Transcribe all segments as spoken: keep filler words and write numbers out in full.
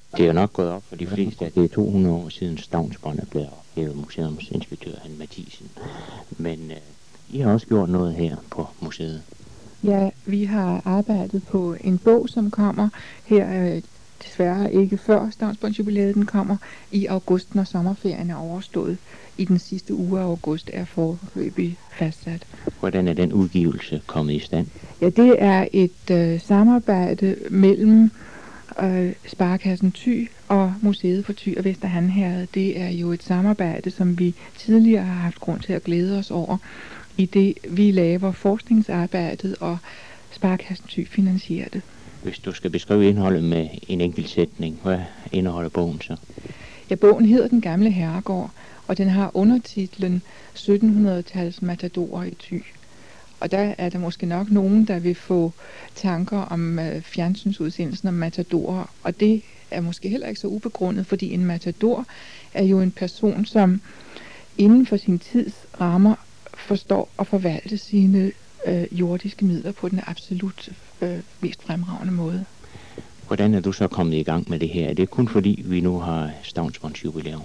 Det er jo nok gået op for de fleste, at det er to hundrede år siden stavnsbånd er blevet ophævet, museumsinspektør Hanne Mathisen. Men øh, I har også gjort noget her på museet. Ja, vi har arbejdet på en bog, som kommer her, øh, desværre ikke før stavnsbåndsjubilæet, den kommer i august, når sommerferien er overstået. I den sidste uge af august er forløbig fastsat. Hvordan er den udgivelse kommet i stand? Ja, det er et øh, samarbejde mellem øh, Sparekassen Thy og Museet for Thy og Vester Han Herred. Det er jo et samarbejde, som vi tidligere har haft grund til at glæde os over, i det vi laver forskningsarbejdet, og Sparekassen Thy finansierer det. Hvis du skal beskrive indholdet med en enkelt sætning, hvad indeholder bogen så? Ja, bogen hedder Den Gamle Herregård, og den har undertitlen syttenhundrede-tals matadorer i Thy. Og der er der måske nok nogen, der vil få tanker om øh, fjernsynsudsendelsen om matadorer, og det er måske heller ikke så ubegrundet, fordi en matador er jo en person, som inden for sin tids rammer forstår at forvalte sine øh, jordiske midler på den absolut øh, mest fremragende måde. Hvordan er du så kommet i gang med det her? Er det kun fordi, vi nu har stavnsbåndsjubilæum?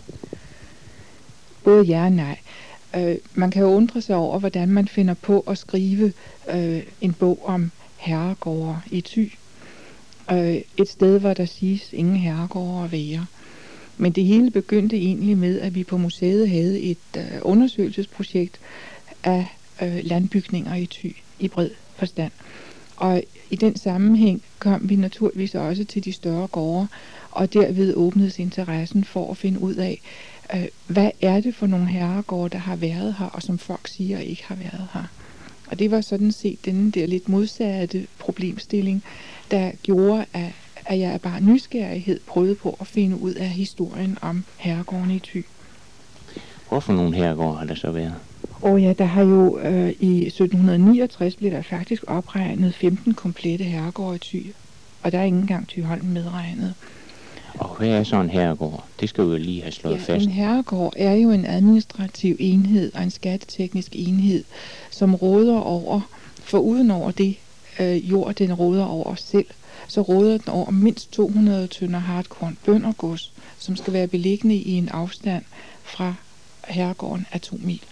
Både ja og nej. Øh, man kan jo undre sig over, hvordan man finder på at skrive øh, en bog om herregårde i Thy. Øh, et sted, hvor der siges ingen herregårde at være. Men det hele begyndte egentlig med, at vi på museet havde et øh, undersøgelsesprojekt af øh, landbygninger i Thy i bred forstand. Og i den sammenhæng kom vi naturligvis også til de større gårde, og derved åbnedes interessen for at finde ud af, øh, hvad er det for nogle herregårde, der har været her, og som folk siger ikke har været her. Og det var sådan set denne der lidt modsatte problemstilling, der gjorde, at, at jeg bare nysgerrighed prøvede på at finde ud af historien om herregården i Thy. Hvorfor nogle herregårde har der så været? Og ja, der har jo øh, i sytten niogtres blev der faktisk opregnet femten komplette herregårde i Thy, og der er ikke engang Thyholm medregnet. Og hvad er så en herregård? Det skal vi jo lige have slået ja, fast. En herregård er jo en administrativ enhed og en skatteteknisk enhed, som råder over, for uden over det øh, jord, den råder over selv, så råder den over mindst to hundrede tønder hartkorn bøndergods, som skal være beliggende i en afstand fra herregården af to mil.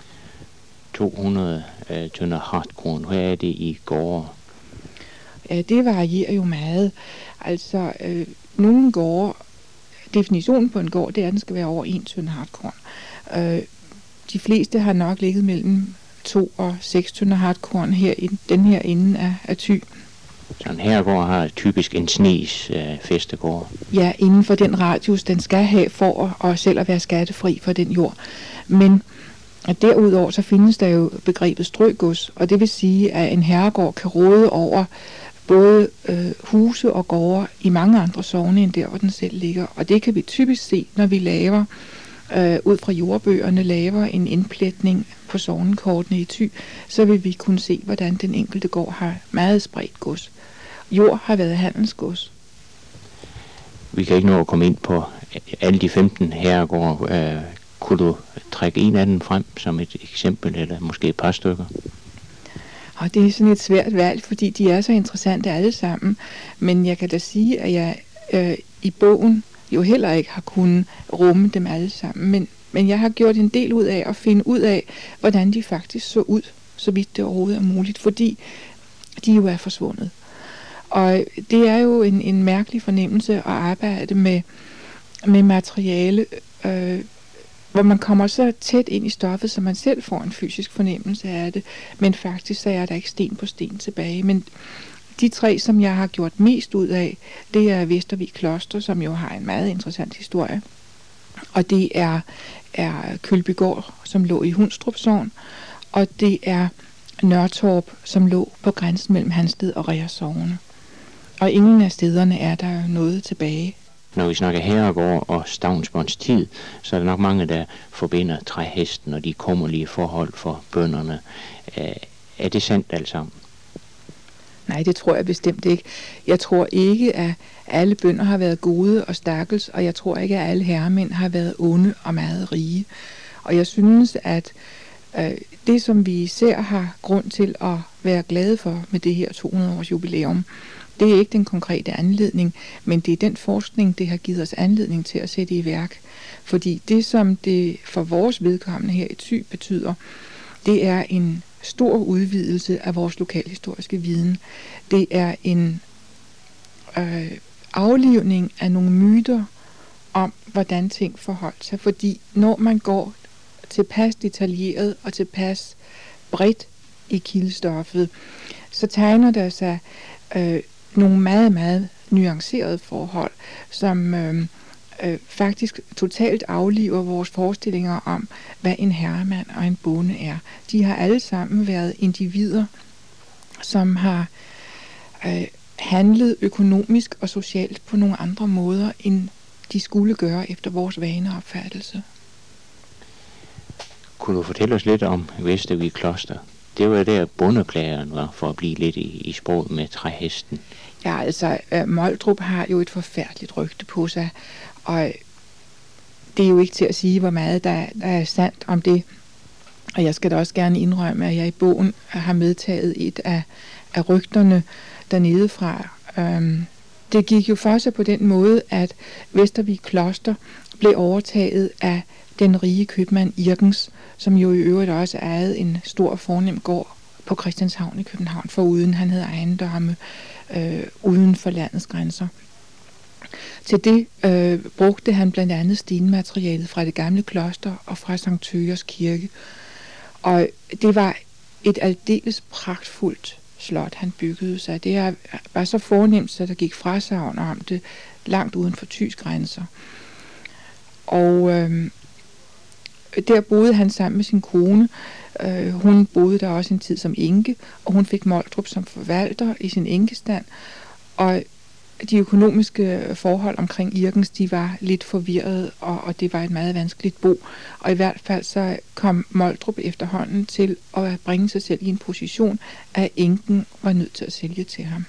to hundrede øh, tønder hartkorn. Hvad er det i gårde? Ja, det varierer jo meget. Altså, øh, nogle gårde, definitionen på en gård, det er, at den skal være over en tønde hartkorn. Øh, de fleste har nok ligget mellem to og seks tønder hartkorn her i den her ende af, af Thy. Så en herregård har typisk en snes øh, festegård. Ja, inden for den radius, den skal have for at, at selv at være skattefri for den jord. Men og derudover så findes der jo begrebet strøgods, og det vil sige, at en herregård kan råde over både øh, huse og gårde i mange andre sogne end der, hvor den selv ligger. Og det kan vi typisk se, når vi laver, øh, ud fra jordbøgerne, laver en indpletning på sognekortene i Thy, så vil vi kunne se, hvordan den enkelte gård har meget spredt gods. Jord har været handelsgods. Vi kan ikke nå at komme ind på alle de femten herregårde. Øh, kunne du trække en af dem frem som et eksempel, eller måske et par stykker? Og det er sådan et svært valg, fordi de er så interessante alle sammen. Men jeg kan da sige, at jeg øh, i bogen jo heller ikke har kunnet rumme dem alle sammen. Men, men jeg har gjort en del ud af at finde ud af, hvordan de faktisk så ud, så vidt det overhovedet er muligt, fordi de jo er forsvundet. Og det er jo en, en mærkelig fornemmelse at arbejde med, med materiale, øh, hvor man kommer så tæt ind i stoffet, så man selv får en fysisk fornemmelse af det, men faktisk så er der ikke sten på sten tilbage. Men de tre, som jeg har gjort mest ud af, det er Vestervig Kloster, som jo har en meget interessant historie, og det er, er Kølbygård, som lå i Hundstrup Sogn, og det er Nørretorp, som lå på grænsen mellem Hansted og Reher Sogne. Og ingen af stederne er der jo noget tilbage. Når vi snakker herregård og stavnsbånds tid, så er der nok mange, der forbinder træhesten og de kummerlige forhold for bønderne. Er det sandt alt sammen? Nej, det tror jeg bestemt ikke. Jeg tror ikke, at alle bønder har været gode og stakkels, og jeg tror ikke, at alle herremænd har været onde og meget rige. Og jeg synes, at øh, det, som vi især har grund til at være glade for med det her to hundrede års jubilæum, Det er ikke den konkrete anledning, men det er den forskning, det har givet os anledning til at sætte i værk. Fordi det, som det for vores vedkommende her i Thy betyder, det er en stor udvidelse af vores lokalhistoriske viden. Det er en øh, aflivning af nogle myter om, hvordan ting forholdt sig. Fordi når man går tilpas detaljeret og tilpas bredt i kildestoffet, så tegner der sig øh, nogle meget, meget nuancerede forhold, som øh, øh, faktisk totalt afliver vores forestillinger om, hvad en herremand og en bonde er. De har alle sammen været individer, som har øh, handlet økonomisk og socialt på nogle andre måder, end de skulle gøre efter vores vaneopfattelse. Kunne du fortælle os lidt om Vestervig Kloster? Det var der bondeklageren var, for at blive lidt i, i sproget med træhesten. Ja, altså, øh, Moldrup har jo et forfærdeligt rygte på sig, og det er jo ikke til at sige, hvor meget der, der er sandt om det. Og jeg skal da også gerne indrømme, at jeg i bogen har medtaget et af, af rygterne dernede fra. Øhm, det gik jo for sig på den måde, at Vestervig Kloster blev overtaget af den rige købmand Irgens, som jo i øvrigt også ejede en stor fornem gård på Christianshavn i København, foruden han havde ejendomme øh, uden for landets grænser. Til det øh, brugte han blandt andet stenmaterialet fra det gamle kloster og fra Sankt Thøgers kirke. Og det var et aldeles pragtfuldt slot, han byggede sig. Det var så fornemt, så der gik frasagn om det langt uden for Thys grænser. Og øh, der boede han sammen med sin kone. Øh, hun boede der også en tid som enke, og hun fik Moldrup som forvalter i sin enkestand. Og de økonomiske forhold omkring Irgens, de var lidt forvirrede, og, og det var et meget vanskeligt bo. Og i hvert fald så kom Moldrup efterhånden til at bringe sig selv i en position, at enken var nødt til at sælge til ham.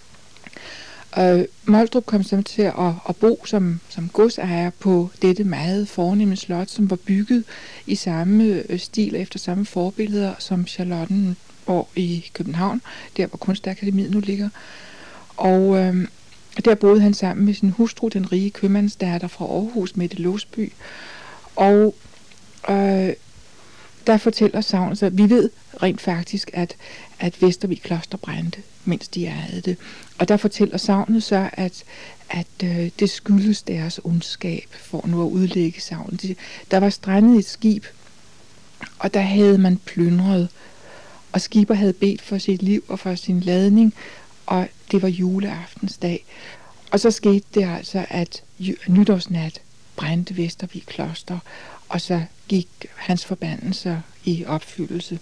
Og Moldrup kom så til at, at bo som, som godsejer på dette meget fornemme slot, som var bygget i samme stil og efter samme forbilleder som Charlottenborg i København, der hvor Kunstakademiet nu ligger. Og øh, der boede han sammen med sin hustru, den rige købmandsdatter fra Aarhus, Mette Låsby. Og øh, der fortæller sagnet sig, vi ved rent faktisk, at, at Vestervig Kloster brændte, mens de ejede det. Og der fortæller sagnet så, at, at øh, det skyldes deres ondskab, for nu at udlægge sagnet. De, der var strandet et skib, og der havde man plyndret, og skipper havde bedt for sit liv og for sin ladning, og det var juleaftensdag. Og så skete det altså, at nytårsnat brændte Vestervig Kloster, og så gik hans forbandelser i opfyldelse.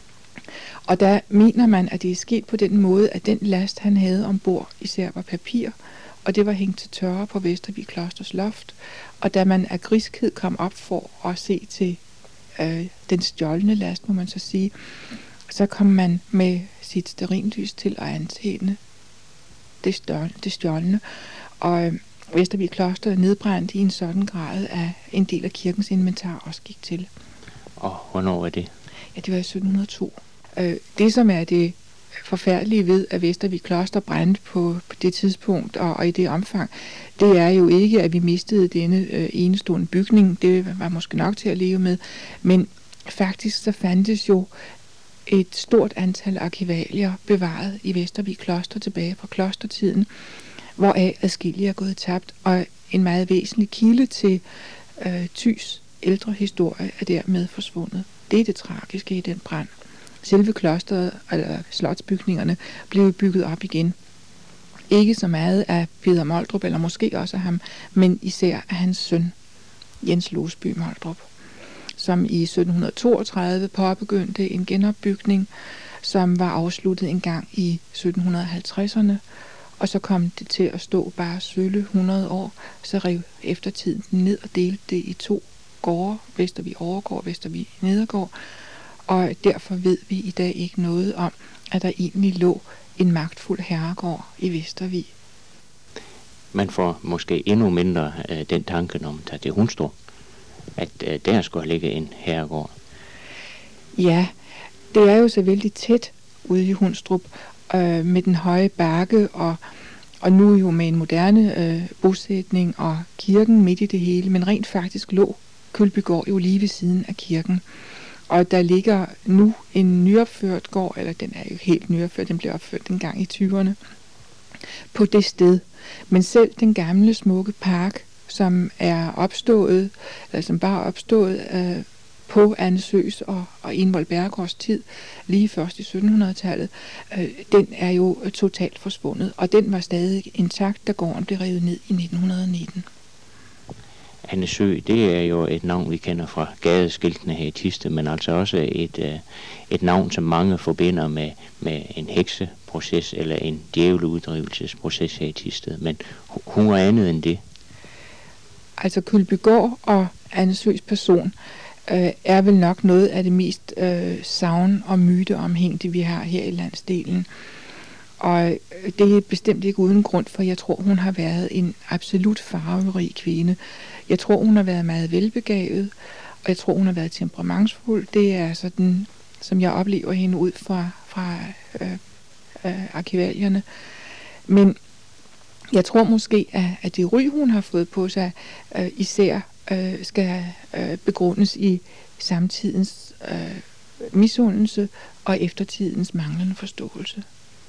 Og der mener man, at det er sket på den måde, at den last, han havde ombord, især var papir, og det var hængt til tørre på Vestervig Klosters loft. Og da man af griskhed kom op for at se til øh, den stjålne last, må man så sige, så kom man med sit stearinlys til at antænde det, stjålne, det stjålne. Og øh, Vestervig Kloster nedbrændte i en sådan grad, at en del af kirkens inventar også gik til. Og hvornår var det? Ja, det var i sytten hundrede og to. Øh, det, som er det forfærdelige ved, at Vestervig Kloster brændte på, på det tidspunkt og, og i det omfang, det er jo ikke, at vi mistede denne øh, enestående bygning. Det var måske nok til at leve med. Men faktisk så fandtes jo et stort antal arkivalier bevaret i Vestervig Kloster tilbage fra klostertiden, hvoraf adskillige er gået tabt, og en meget væsentlig kilde til øh, Thys ældre historie er dermed forsvundet. Det er det tragiske i den brand. Selve klosteret, eller slotsbygningerne, blev bygget op igen. Ikke så meget af Peder Moldrup, eller måske også af ham, men især af hans søn, Jens Låsby Moldrup, som i sytten toogtredive påbegyndte en genopbygning, som var afsluttet en gang i sytten halvtredserne, og så kom det til at stå bare sølle hundrede år, så rev eftertiden den ned og delte det i to gårde, Vestervig Overgård, Vestervig Nedergård, og derfor ved vi i dag ikke noget om, at der egentlig lå en magtfuld herregård i Vestervig. Man får måske endnu mindre øh, den tanke, når man tager til Hundstrup, at øh, der skulle ligge en herregård. Ja, det er jo så vældig tæt ude i Hundstrup, øh, med den høje bakke, og, og nu jo med en moderne øh, bosætning og kirken midt i det hele, men rent faktisk lå Kølbygård jo lige ved siden af kirken. Og der ligger nu en nyopført gård, eller den er jo helt nyopført, den blev opført en gang i tyverne, på det sted. Men selv den gamle smukke park, som er opstået, eller som bare er opstået øh, på Anne Søes og, og Envold Bjerregaards tid, lige først i syttenhundredetallet, øh, den er jo totalt forsvundet, og den var stadig intakt, da gården blev revet ned i nitten nitten. Anne Søe, det er jo et navn, vi kender fra gadeskiltene her i Thisted, men altså også et, et navn, som mange forbinder med, med en hekseproces eller en djævleuddrivelsesproces her i Thisted. Men hun var andet end det. Altså Kølbygård og Anne Søes person øh, er vel nok noget af det mest øh, sagn- og myteomhængte, vi har her i landsdelen. Og det er bestemt ikke uden grund, for jeg tror, hun har været en absolut farverig kvinde. Jeg tror, hun har været meget velbegavet, og jeg tror, hun har været temperamentsfuld. Det er sådan, som jeg oplever hende ud fra, fra øh, øh, arkivalierne. Men jeg tror måske, at, at det ry, hun har fået på sig, øh, især øh, skal øh, begrundes i samtidens øh, misundelse og eftertidens manglende forståelse.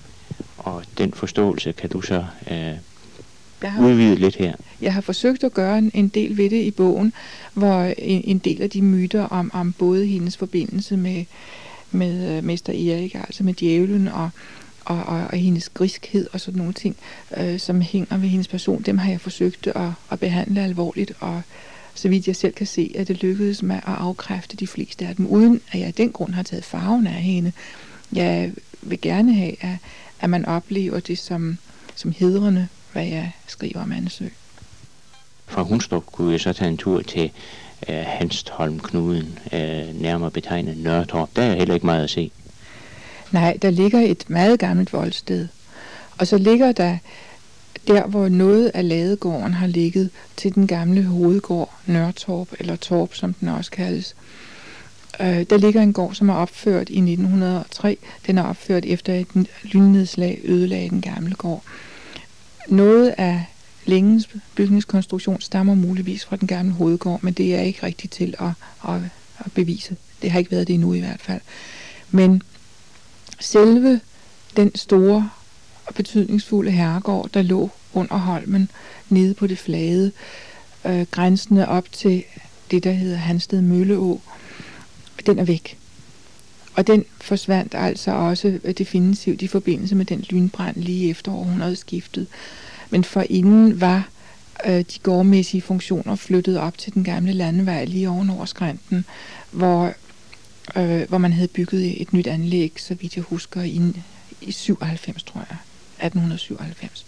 Og den forståelse kan du så øh, har, udvide lidt her. Jeg har forsøgt at gøre en, en del ved det i bogen, hvor en, en del af de myter om, om både hendes forbindelse med, med uh, mester Erik, altså med djævlen, og, og, og, og hendes griskhed og sådan nogle ting, øh, som hænger ved hendes person, dem har jeg forsøgt at, at behandle alvorligt, og så vidt jeg selv kan se, at det lykkedes med at afkræfte de fleste af dem, uden at jeg af den grund har taget farven af hende. Jeg vil gerne have, at at man oplever det som, som hedrende, hvad jeg skriver om Anne Søe. Fra Hundstrup kunne jeg så tage en tur til øh, Hanstholm-knuden, øh, nærmere betegnet Nørretorp. Der er heller ikke meget at se. Nej, der ligger et meget gammelt voldsted. Og så ligger der, der hvor noget af ladegården har ligget, til den gamle hovedgård, Nørretorp, eller Torp, som den også kaldes. Øh, der ligger en gård, som er opført i nitten hundrede og tre. Den er opført efter et lynnedslag ødelagde den gamle gård. Noget af længens bygningskonstruktion stammer muligvis fra den gamle hovedgård, men det er ikke rigtigt til at, at, at bevise. Det har ikke været det endnu i hvert fald. Men selve den store og betydningsfulde herregård, der lå under Holmen, nede på det flade, øh, grænsende op til det, der hedder Hansted Mølleå, den er væk. Og den forsvandt altså også definitivt i forbindelse med den lynbrand lige efter århundredeskiftet. Men forinden var øh, de gårdmæssige funktioner flyttet op til den gamle landevej lige ovenover skrænten, hvor, øh, hvor man havde bygget et nyt anlæg, så vidt jeg husker, i, i syvoghalvfems, tror jeg. atten syvoghalvfems.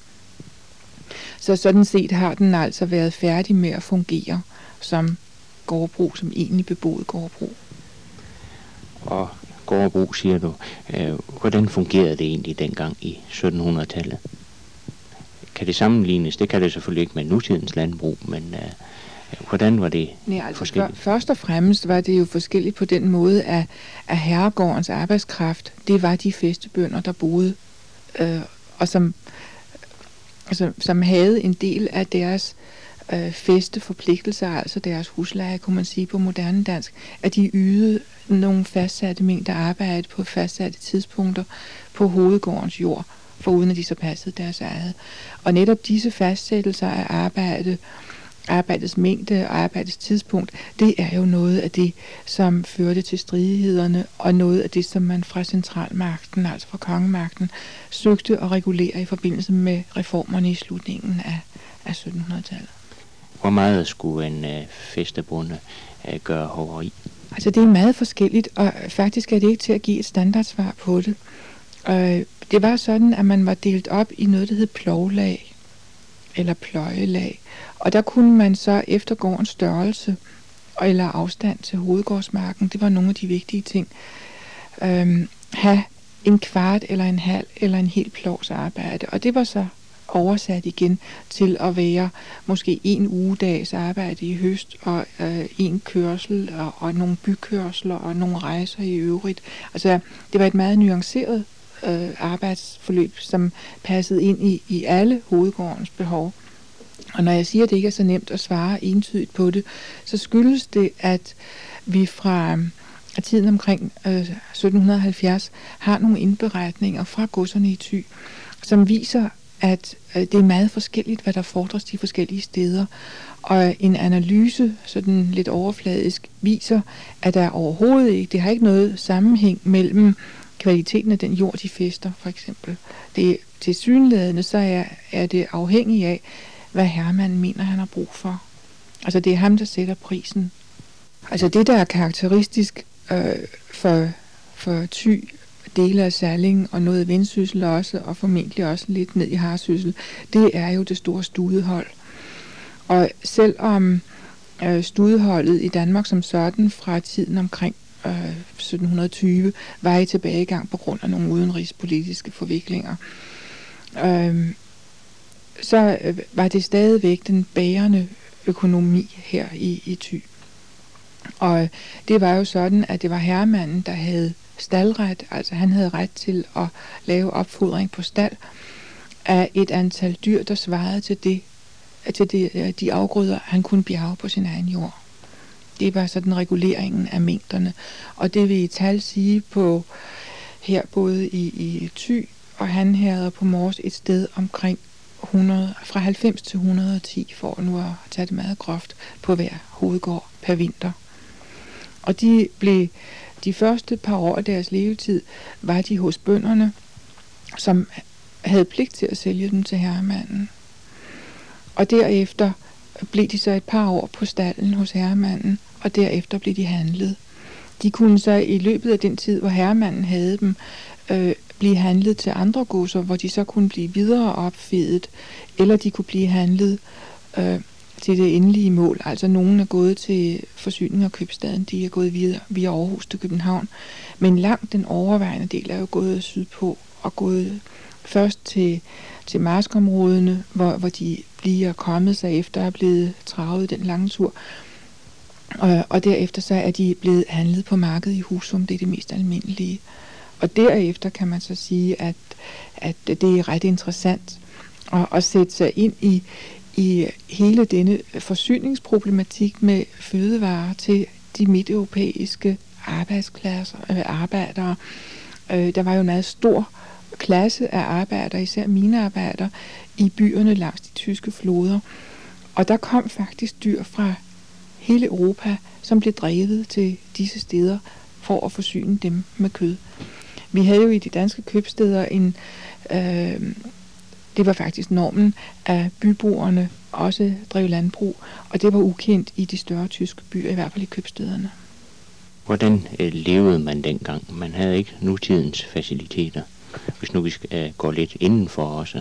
Så sådan set har den altså været færdig med at fungere som gårdbrug, som egentlig beboet gårdbrug. Og gårdbrug, siger du. Øh, hvordan fungerede det egentlig dengang i syttenhundredetallet? Kan det sammenlignes? Det kan det selvfølgelig ikke med nutidens landbrug, men øh, hvordan var det Nej, altså forskelligt? For, først og fremmest var det jo forskelligt på den måde, at, at herregårdens arbejdskraft, det var de fæstebønder, der boede, øh, og som, altså, som havde en del af deres øh, fæsteforpligtelser, altså deres husleje, kunne man sige på moderne dansk, at de ydede nogle fastsatte mængder arbejde på fastsatte tidspunkter på hovedgårdens jord, foruden at de så passede deres eget. Og netop disse fastsættelser af arbejde, arbejdets mængde og arbejdets tidspunkt, det er jo noget af det, som førte til stridighederne, og noget af det, som man fra centralmagten, altså fra kongemagten, søgte at regulere i forbindelse med reformerne i slutningen af, af syttenhundredetallet. Hvor meget skulle en øh, fæstebonde øh, gøre hoveri? Altså det er meget forskelligt, og faktisk er det ikke til at give et standardsvar på det. Øh, det var sådan, at man var delt op i noget, der hed plovlag, eller pløjelag. Og der kunne man så efter gårdens størrelse, eller afstand til hovedgårdsmarken, det var nogle af de vigtige ting, øh, have en kvart, eller en halv, eller en hel plovs arbejde. Og det var så oversat igen til at være måske en ugedags arbejde i høst, og øh, en kørsel, og, og nogle bykørsler, og nogle rejser i øvrigt. Altså, det var et meget nuanceret øh, arbejdsforløb, som passede ind i, i alle hovedgårdens behov. Og når jeg siger, at det ikke er så nemt at svare entydigt på det, så skyldes det, at vi fra øh, tiden omkring øh, sytten halvfjerds har nogle indberetninger fra godserne i Thy, som viser, at øh, det er meget forskelligt, hvad der fordres de forskellige steder. Og en analyse, sådan lidt overfladisk, viser, at der overhovedet ikke, det har ikke noget sammenhæng mellem kvaliteten af den jord, de fæster, for eksempel. Det er tilsyneladende, så er, er det afhængigt af, hvad herremanden mener, han har brug for. Altså det er ham, der sætter prisen. Altså det, der er karakteristisk øh, for, for Thy, dele af Salling og noget Vendsyssel også, og formentlig også lidt ned i Harsyssel, det er jo det store studehold. Og selvom øh, studeholdet i Danmark som sådan fra tiden omkring øh, sytten tyve var i tilbagegang på grund af nogle udenrigspolitiske forviklinger, øh, så øh, var det stadigvæk den bærende økonomi her i, i Thy. Og det var jo sådan, at det var herremanden, der havde staldret, altså han havde ret til at lave opfodring på stald af et antal dyr, der svarede til det, til det, de afgrøder, han kunne bjerge på sin egen jord. Det var sådan reguleringen af mængderne. Og det vil i tal sige på her både i, i Thy og Hanherred og på Mors et sted omkring hundrede, fra halvfems til et hundrede og ti, for nu at tage det meget groft, på hver hovedgård per vinter. Og de blev de første par år af deres levetid, var de hos bønderne, som havde pligt til at sælge dem til herremanden. Og derefter blev de så et par år på stallen hos herremanden, og derefter blev de handlet. De kunne så i løbet af den tid, hvor herremanden havde dem, øh, blive handlet til andre godser, hvor de så kunne blive videre opfedet, eller de kunne blive handlet øh, til det endelige mål. Altså nogen er gået til forsyning af købstaden, de er gået videre via Aarhus til København, men langt den overvejende del er jo gået sydpå og gået først til, til marskområdene, hvor, hvor de bliver kommet sig efter at have blevet travet den lange tur. Og, og derefter så er de blevet handlet på markedet i Husum, det er det mest almindelige. Og derefter kan man så sige, at, at det er ret interessant at, at sætte sig ind i, i hele denne forsyningsproblematik med fødevarer til de midteuropæiske arbejdsklasser, øh, arbejdere. Øh, der var jo en meget stor klasse af arbejdere, især minearbejdere, i byerne langs de tyske floder. Og der kom faktisk dyr fra hele Europa, som blev drevet til disse steder for at forsyne dem med kød. Vi havde jo i de danske købsteder en, øh, det var faktisk normen, at byboerne også drev landbrug, og det var ukendt i de større tyske byer, i hvert fald i købstederne. Hvordan øh, levede man dengang? Man havde ikke nutidens faciliteter, hvis nu vi skal, øh, gå lidt indenfor også.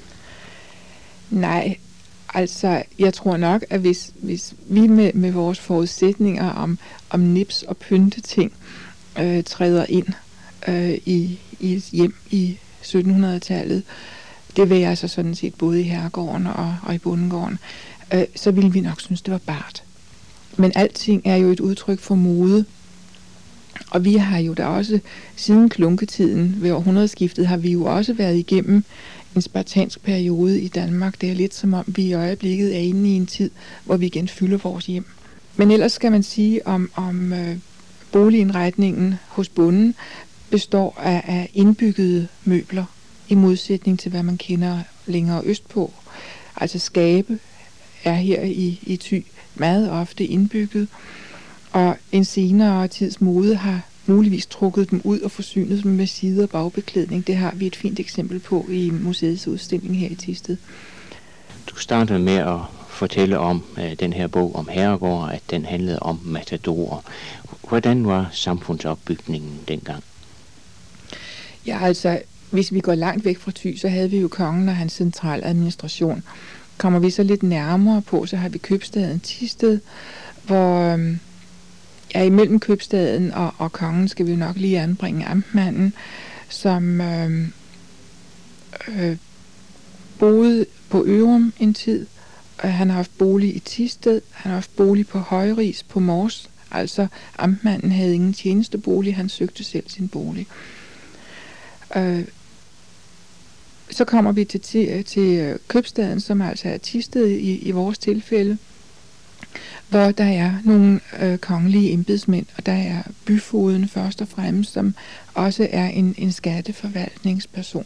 Nej, altså jeg tror nok, at hvis, hvis vi med, med vores forudsætninger om, om nips og pynteting øh, træder ind øh, i, i et hjem i syttenhundredetallet, det vil jeg altså sådan set både i herregården og, og i bondegården, øh, så ville vi nok synes, det var bart. Men alting er jo et udtryk for mode, og vi har jo da også siden klunketiden ved århundredeskiftet, har vi jo også været igennem en spartansk periode i Danmark. Det er lidt som om vi i øjeblikket er inde i en tid, hvor vi igen fylder vores hjem. Men ellers skal man sige om, om øh, boligindretningen hos bonden består af, af indbyggede møbler, i modsætning til hvad man kender længere østpå. Altså skabe er her i, i Thy meget ofte indbygget, og en senere tids mode har muligvis trukket dem ud og forsynet dem med side- og bagbeklædning. Det har vi et fint eksempel på i museets udstilling her i Thisted. Du startede med at fortælle om uh, den her bog om herregård, at den handlede om matadorer. Hvordan var samfundsopbygningen dengang? Ja, altså, hvis vi går langt væk fra Thy, så havde vi jo kongen og hans central administration. Kommer vi så lidt nærmere på, så har vi købstaden Thisted, hvor øhm, ja, imellem købstaden og, og kongen skal vi jo nok lige anbringe amtmanden, som øhm, øh, boede på Ørum en tid. Han har haft bolig i Thisted, han har haft bolig på Højris på Mors. Altså amtmanden havde ingen tjenestebolig, han søgte selv sin bolig. Øh, så kommer vi til, til, til købstaden, som altså er Thisted i, i vores tilfælde, hvor der er nogle øh, kongelige embedsmænd, og der er byfogeden først og fremmest, som også er en, en skatteforvaltningsperson.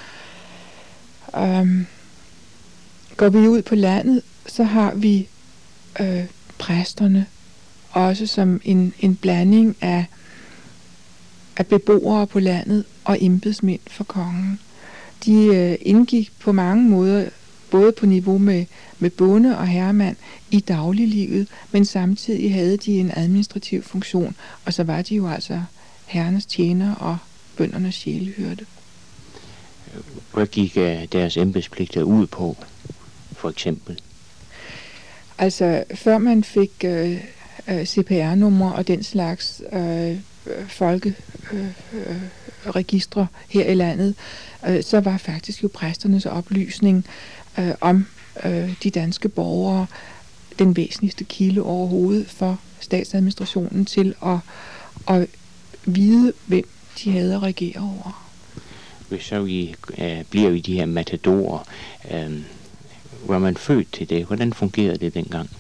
Um, går vi ud på landet, så har vi øh, præsterne, også som en, en blanding af, af beboere på landet og embedsmænd for kongen. De øh, indgik på mange måder, både på niveau med, med bonde og herremand i dagliglivet, men samtidig havde de en administrativ funktion, og så var de jo altså herrenes tjenere og bøndernes sjælehyrde. Hvad gik uh, deres embedspligter ud på, for eksempel? Altså, før man fik øh, øh, C P R-numre og den slags øh, folkeregistre øh, øh, her i landet, øh, så var faktisk jo præsternes oplysning øh, om øh, de danske borgere den væsentligste kilde overhovedet for statsadministrationen til at, at vide, hvem de havde at regere over. Hvis så vi øh, bliver i de her matadorer, øh, var man født til det? Hvordan fungerede det dengang?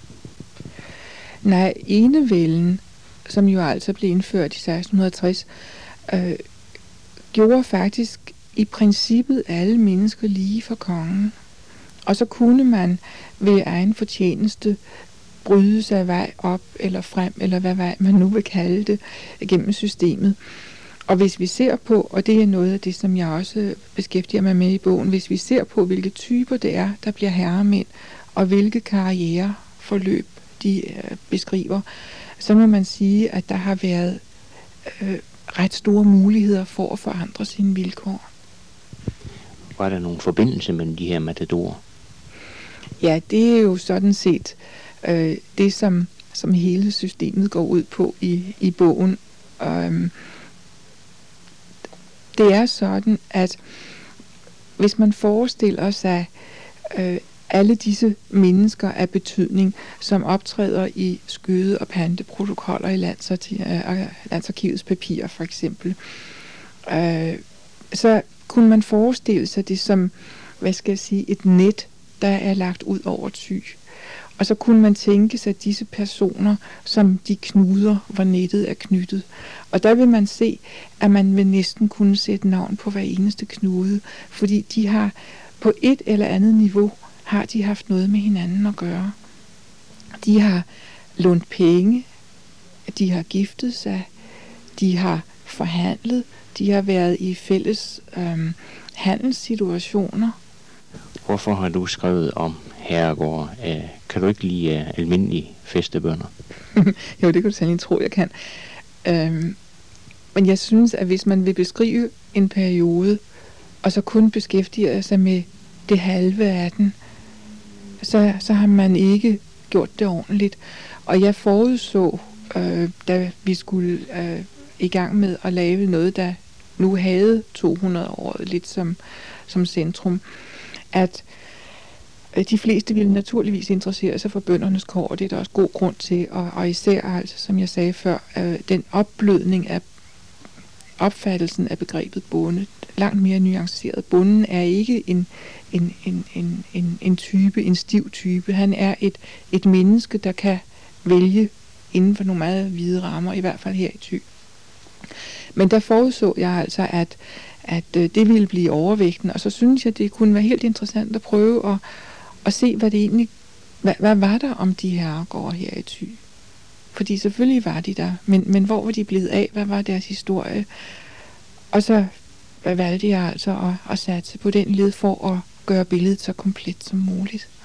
Nej, enevælden, som jo altså blev indført i seksten tres, øh, gjorde faktisk i princippet alle mennesker lige for kongen. Og så kunne man ved egen fortjeneste bryde sig vej op eller frem, eller hvad vej man nu vil kalde det, gennem systemet. Og hvis vi ser på, og det er noget af det, som jeg også beskæftiger mig med i bogen, hvis vi ser på, hvilke typer det er, der bliver herremænd, og hvilke karriereforløb de øh, beskriver, så må man sige, at der har været øh, ret store muligheder for at forandre sine vilkår. Var der nogen forbindelse mellem de her matadorer? Ja, det er jo sådan set øh, det, som, som hele systemet går ud på i, i bogen. Um, det er sådan, at hvis man forestiller sig øh, alle disse mennesker af betydning, som optræder i skyde- og panteprotokoller i Landsarkivets papirer for eksempel, øh, så kunne man forestille sig det som, hvad skal jeg sige, et net, der er lagt ud over Thy. Og så kunne man tænke sig disse personer som de knuder, hvor nettet er knyttet. Og der vil man se, at man vil næsten kunne sætte navn på hver eneste knude, fordi de har på et eller andet niveau har de haft noget med hinanden at gøre. De har lånt penge, de har giftet sig, de har forhandlet, de har været i fælles øhm, handelssituationer. Hvorfor har du skrevet om herregård? Øh, kan du ikke lide uh, almindelige fæstebønder? Jo, det kan du sandelig tro, jeg kan. Øhm, men jeg synes, at hvis man vil beskrive en periode, og så kun beskæftiger sig med det halve af den, så, så har man ikke gjort det ordentligt. Og jeg forudså, øh, da vi skulle øh, i gang med at lave noget, der nu havde to hundrede år lidt som, som centrum, at de fleste ville naturligvis interessere sig for bøndernes kår, og det er der også god grund til, og, og især altså, som jeg sagde før, øh, den opblødning af opfattelsen af begrebet bonde, langt mere nuanceret. Bonden er ikke en, en, en, en, en, en type, en stiv type. Han er et, et menneske, der kan vælge inden for nogle meget hvide rammer, i hvert fald her i Thy. Men der forudså jeg altså, at, at det ville blive overvægten, og så synes jeg, det kunne være helt interessant at prøve at, at se, hvad det egentlig, hvad, hvad var der om de herregårde her i Thy. Fordi selvfølgelig var de der, men, men hvor var de blevet af? Hvad var deres historie? Og så valgte jeg altså at, at satse på den led for at gøre billedet så komplet som muligt.